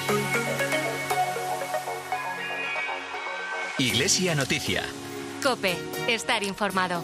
Iglesia Noticia. COPE. Estar informado.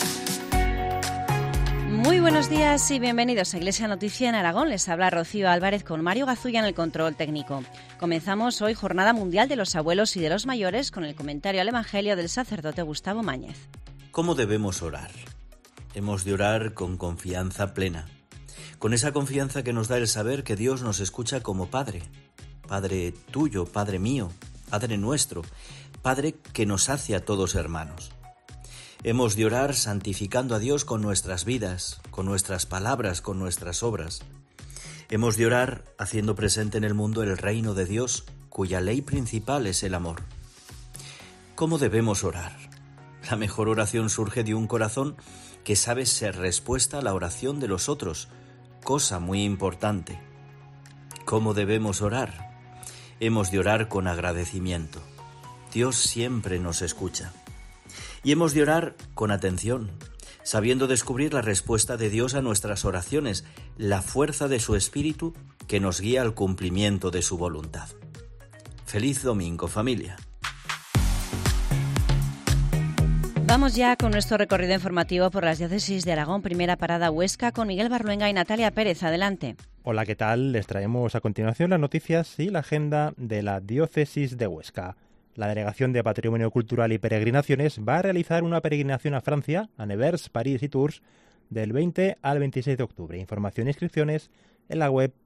Muy buenos días y bienvenidos a Iglesia Noticia en Aragón. Les habla Rocío Álvarez con Mario Gazulla en el control técnico. Comenzamos hoy Jornada Mundial de los Abuelos y de los Mayores con el comentario al Evangelio del sacerdote Gustavo Máñez. ¿Cómo debemos orar? Hemos de orar con confianza plena, con esa confianza que nos da el saber que Dios nos escucha como Padre, Padre tuyo, Padre mío, Padre nuestro, Padre que nos hace a todos hermanos. Hemos de orar santificando a Dios con nuestras vidas, con nuestras palabras, con nuestras obras. Hemos de orar haciendo presente en el mundo el reino de Dios, cuya ley principal es el amor. ¿Cómo debemos orar? La mejor oración surge de un corazón que sabe ser respuesta a la oración de los otros, cosa muy importante. ¿Cómo debemos orar? Hemos de orar con agradecimiento. Dios siempre nos escucha. Y hemos de orar con atención, sabiendo descubrir la respuesta de Dios a nuestras oraciones, la fuerza de su Espíritu que nos guía al cumplimiento de su voluntad. Feliz domingo, familia. Vamos ya con nuestro recorrido informativo por las diócesis de Aragón. Primera parada Huesca con Miguel Barluenga y Natalia Pérez. Adelante. Hola, ¿qué tal? Les traemos a continuación las noticias y la agenda de la diócesis de Huesca. La Delegación de Patrimonio Cultural y Peregrinaciones va a realizar una peregrinación a Francia, a Nevers, París y Tours, del 20 al 26 de octubre. Información e inscripciones en la web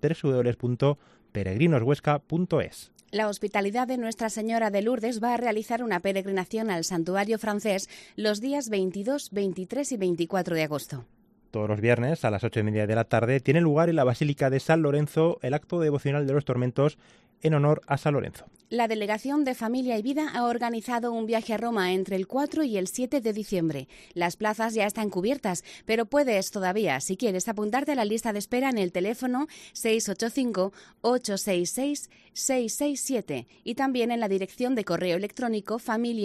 www.peregrinoshuesca.es. La Hospitalidad de Nuestra Señora de Lourdes va a realizar una peregrinación al santuario francés los días 22, 23 y 24 de agosto. Todos los viernes a las 8:30 de la tarde tiene lugar en la Basílica de San Lorenzo el acto devocional de los Tormentos en honor a San Lorenzo. La Delegación de Familia y Vida ha organizado un viaje a Roma entre el 4 y el 7 de diciembre. Las plazas ya están cubiertas, pero puedes todavía, si quieres, apuntarte a la lista de espera en el teléfono 685-866-667 y también en la dirección de correo electrónico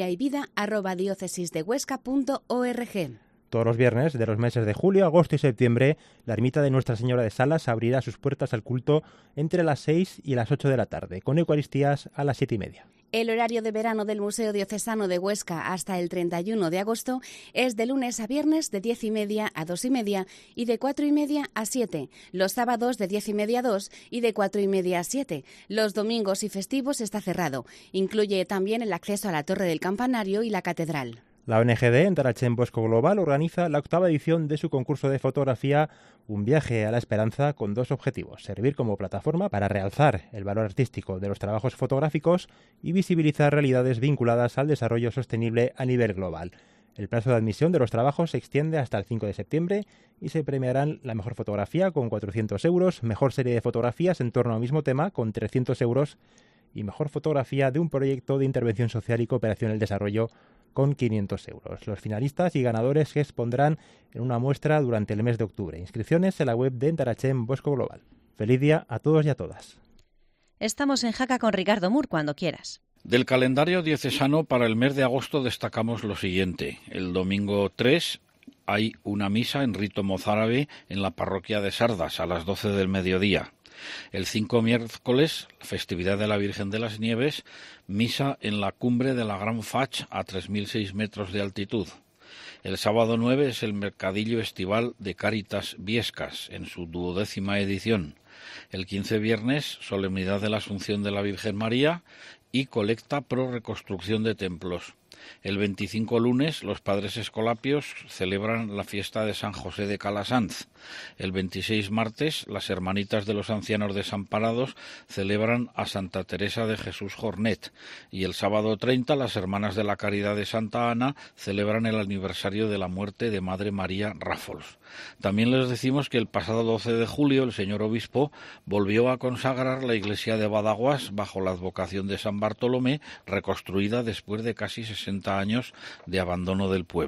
familiayvida@diocesisdehuesca.org. Todos los viernes de los meses de julio, agosto y septiembre, la ermita de Nuestra Señora de Salas abrirá sus puertas al culto entre las 6 y las 8 de la tarde, con Eucaristías a las 7:30. El horario de verano del Museo Diocesano de Huesca hasta el 31 de agosto es de lunes a viernes de 10:30 a 2:30 y de 4:30 a 7. Los sábados de 10:30 a 2 y de 4:30 a 7. Los domingos y festivos está cerrado. Incluye también el acceso a la Torre del Campanario y la Catedral. La ONGD Endarachem Bosco Global organiza la 8ª edición de su concurso de fotografía Un viaje a la esperanza con dos objetivos: servir como plataforma para realzar el valor artístico de los trabajos fotográficos y visibilizar realidades vinculadas al desarrollo sostenible a nivel global. El plazo de admisión de los trabajos se extiende hasta el 5 de septiembre y se premiarán la mejor fotografía con 400 euros, mejor serie de fotografías en torno al mismo tema con 300 euros y mejor fotografía de un proyecto de intervención social y cooperación en el desarrollo con 500 euros. Los finalistas y ganadores se expondrán en una muestra durante el mes de octubre. Inscripciones en la web de Endarachem Bosco Global. Feliz día a todos y a todas. Estamos en Jaca con Ricardo Mur, cuando quieras. Del calendario diocesano para el mes de agosto destacamos lo siguiente. El domingo 3 hay una misa en rito mozárabe en la parroquia de Sardas a las 12 del mediodía. El 5 miércoles, festividad de la Virgen de las Nieves, misa en la cumbre de la Gran Fach a 3.006 metros de altitud. El sábado 9 es el mercadillo estival de Cáritas Viescas, en su 12ª edición. El 15 viernes, solemnidad de la Asunción de la Virgen María y colecta pro reconstrucción de templos. El 25 lunes, los padres escolapios celebran la fiesta de San José de Calasanz. El 26 martes, las hermanitas de los ancianos desamparados celebran a Santa Teresa de Jesús Jornet. Y el sábado 30, las hermanas de la Caridad de Santa Ana celebran el aniversario de la muerte de Madre María Rafols. También les decimos que el pasado 12 de julio, el señor obispo volvió a consagrar la iglesia de Badaguas bajo la advocación de San Bartolomé, reconstruida después de casi 60 años de abandono del pueblo.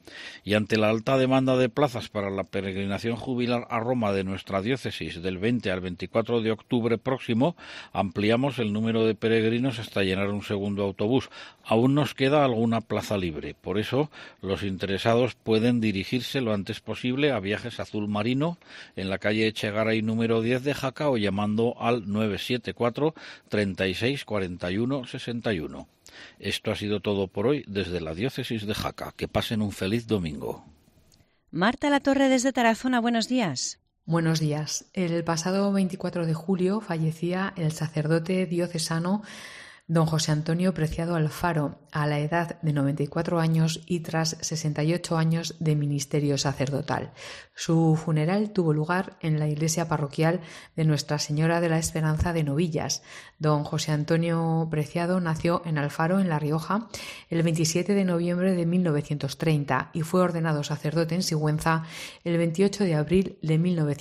Y ante la alta demanda de plazas para la peregrinación jubilar a Roma de nuestra diócesis del 20 al 24 de octubre próximo, ampliamos el número de peregrinos hasta llenar un segundo autobús. Aún nos queda alguna plaza libre. Por eso, los interesados pueden dirigirse lo antes posible a Viajes Azul Marino en la calle Echegaray número 10 de Jaca o llamando al 974 36 41 61. Esto ha sido todo por hoy desde la diócesis de Jaca. Que pasen un feliz domingo. Marta Latorre desde Tarazona, buenos días. Buenos días. El pasado 24 de julio fallecía el sacerdote diocesano don José Antonio Preciado Alfaro, a la edad de 94 años y tras 68 años de ministerio sacerdotal. Su funeral tuvo lugar en la iglesia parroquial de Nuestra Señora de la Esperanza de Novillas. Don José Antonio Preciado nació en Alfaro, en La Rioja, el 27 de noviembre de 1930 y fue ordenado sacerdote en Sigüenza el 28 de abril de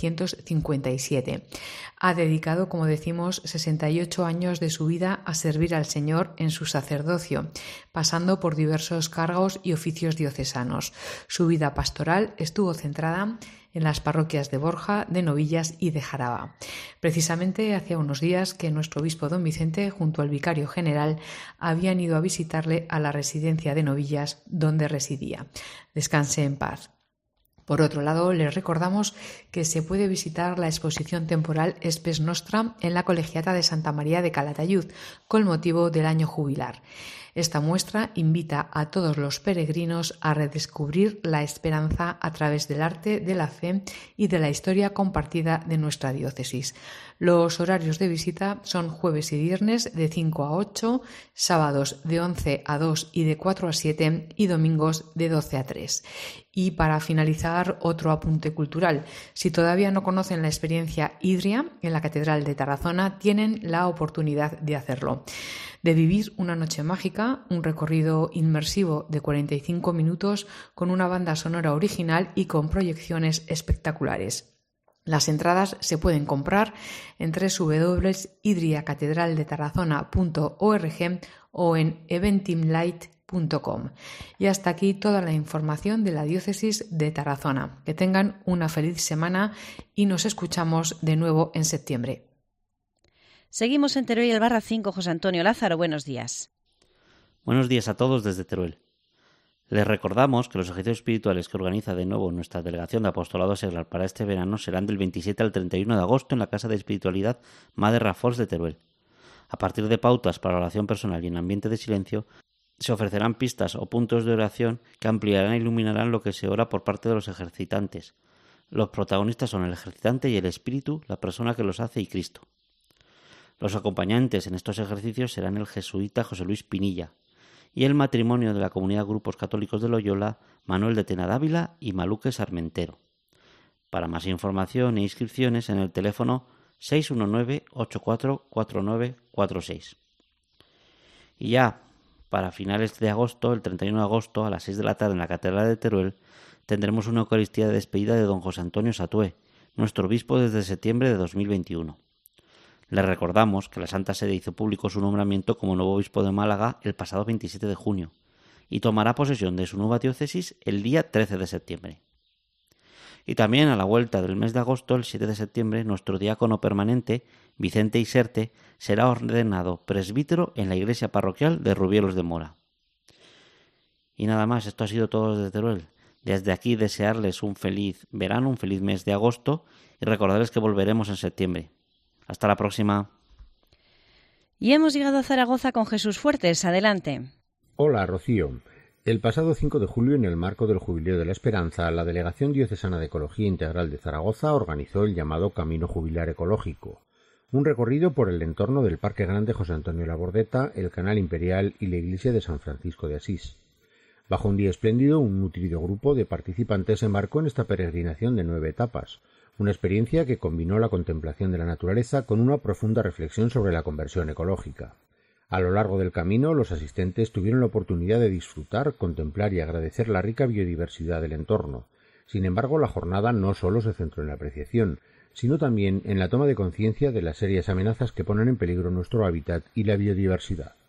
1957. Ha dedicado, como decimos, 68 años de su vida a servir al Señor en su sacerdocio, pasando por diversos cargos y oficios diocesanos. Su vida pastoral estuvo centrada en las parroquias de Borja, de Novillas y de Jaraba. Precisamente hacía unos días que nuestro obispo don Vicente, junto al vicario general, habían ido a visitarle a la residencia de Novillas, donde residía. Descanse en paz. Por otro lado, les recordamos que se puede visitar la exposición temporal Spes Nostra en la Colegiata de Santa María de Calatayud, con motivo del año jubilar. Esta muestra invita a todos los peregrinos a redescubrir la esperanza a través del arte, de la fe y de la historia compartida de nuestra diócesis. Los horarios de visita son jueves y viernes de 5 a 8, sábados de 11 a 2 y de 4 a 7 y domingos de 12 a 3. Y para finalizar, otro apunte cultural. Si todavía no conocen la experiencia Idria en la Catedral de Tarazona, tienen la oportunidad de hacerlo. De vivir una noche mágica, un recorrido inmersivo de 45 minutos con una banda sonora original y con proyecciones espectaculares. Las entradas se pueden comprar en www.idriacatedraldetarazona.org o en eventimlight.com. Y hasta aquí toda la información de la diócesis de Tarazona. Que tengan una feliz semana y nos escuchamos de nuevo en septiembre. Seguimos en Teruel y el Barracín con José Antonio Lázaro. Buenos días. Buenos días a todos desde Teruel. Les recordamos que los ejercicios espirituales que organiza de nuevo nuestra Delegación de Apostolado Seglar para este verano serán del 27 al 31 de agosto en la Casa de Espiritualidad Madre Rafols de Teruel. A partir de pautas para oración personal y en ambiente de silencio, se ofrecerán pistas o puntos de oración que ampliarán e iluminarán lo que se ora por parte de los ejercitantes. Los protagonistas son el ejercitante y el espíritu, la persona que los hace y Cristo. Los acompañantes en estos ejercicios serán el jesuita José Luis Pinilla y el matrimonio de la Comunidad Grupos Católicos de Loyola, Manuel de Tena Dávila y Maluque Sarmentero. Para más información e inscripciones en el teléfono 619-844946. Y ya, para finales de agosto, el 31 de agosto, a las 6 de la tarde en la Catedral de Teruel, tendremos una Eucaristía de despedida de don José Antonio Satué, nuestro obispo desde septiembre de 2021. Les recordamos que la Santa Sede hizo público su nombramiento como nuevo obispo de Málaga el pasado 27 de junio y tomará posesión de su nueva diócesis el día 13 de septiembre. Y también a la vuelta del mes de agosto, el 7 de septiembre, nuestro diácono permanente, Vicente Iserte, será ordenado presbítero en la iglesia parroquial de Rubielos de Mora. Y nada más, esto ha sido todo desde Teruel. Desde aquí desearles un feliz verano, un feliz mes de agosto y recordarles que volveremos en septiembre. Hasta la próxima. Y hemos llegado a Zaragoza con Jesús Fuertes. Adelante. Hola, Rocío. El pasado 5 de julio, en el marco del Jubileo de la Esperanza, la Delegación Diocesana de Ecología Integral de Zaragoza organizó el llamado Camino Jubilar Ecológico, un recorrido por el entorno del Parque Grande José Antonio Labordeta, el Canal Imperial y la iglesia de San Francisco de Asís. Bajo un día espléndido, un nutrido grupo de participantes se embarcó en esta peregrinación de 9 etapas, una experiencia que combinó la contemplación de la naturaleza con una profunda reflexión sobre la conversión ecológica. A lo largo del camino, los asistentes tuvieron la oportunidad de disfrutar, contemplar y agradecer la rica biodiversidad del entorno. Sin embargo, la jornada no solo se centró en la apreciación, sino también en la toma de conciencia de las serias amenazas que ponen en peligro nuestro hábitat y la biodiversidad.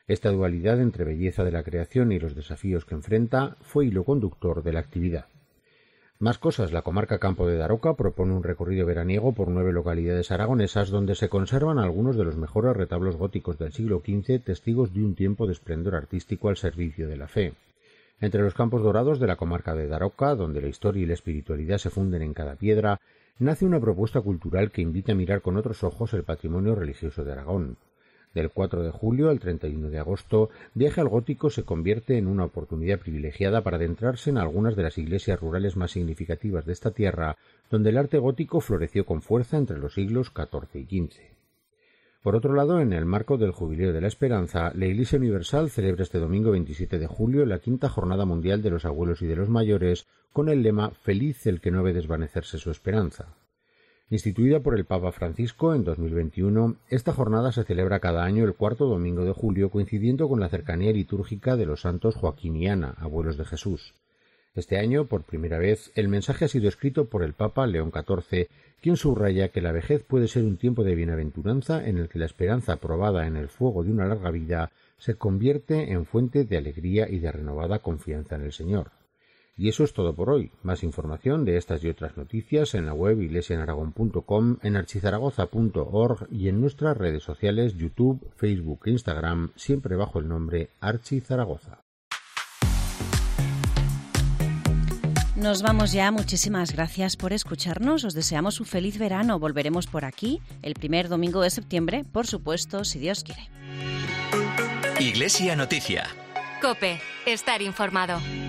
Esta dualidad entre belleza de la creación y los desafíos que enfrenta fue hilo conductor de la actividad. Más cosas, la comarca Campo de Daroca propone un recorrido veraniego por 9 localidades aragonesas donde se conservan algunos de los mejores retablos góticos del siglo XV, testigos de un tiempo de esplendor artístico al servicio de la fe. Entre los campos dorados de la comarca de Daroca, donde la historia y la espiritualidad se funden en cada piedra, nace una propuesta cultural que invita a mirar con otros ojos el patrimonio religioso de Aragón. Del 4 de julio al 31 de agosto, Viaje al Gótico se convierte en una oportunidad privilegiada para adentrarse en algunas de las iglesias rurales más significativas de esta tierra, donde el arte gótico floreció con fuerza entre los siglos XIV y XV. Por otro lado, en el marco del Jubileo de la Esperanza, la Iglesia Universal celebra este domingo 27 de julio la 5ª Jornada Mundial de los Abuelos y de los Mayores, con el lema «Feliz el que no ve desvanecerse su esperanza». Instituida por el Papa Francisco en 2021, esta jornada se celebra cada año el 4º domingo de julio, coincidiendo con la cercanía litúrgica de los santos Joaquín y Ana, abuelos de Jesús. Este año, por primera vez, el mensaje ha sido escrito por el Papa León XIV, quien subraya que la vejez puede ser un tiempo de bienaventuranza en el que la esperanza probada en el fuego de una larga vida se convierte en fuente de alegría y de renovada confianza en el Señor. Y eso es todo por hoy. Más información de estas y otras noticias en la web iglesiaenaragón.com, en archizaragoza.org y en nuestras redes sociales YouTube, Facebook e Instagram, siempre bajo el nombre Archizaragoza. Nos vamos ya. Muchísimas gracias por escucharnos. Os deseamos un feliz verano. Volveremos por aquí el primer domingo de septiembre, por supuesto, si Dios quiere. Iglesia Noticia. COPE. Estar informado.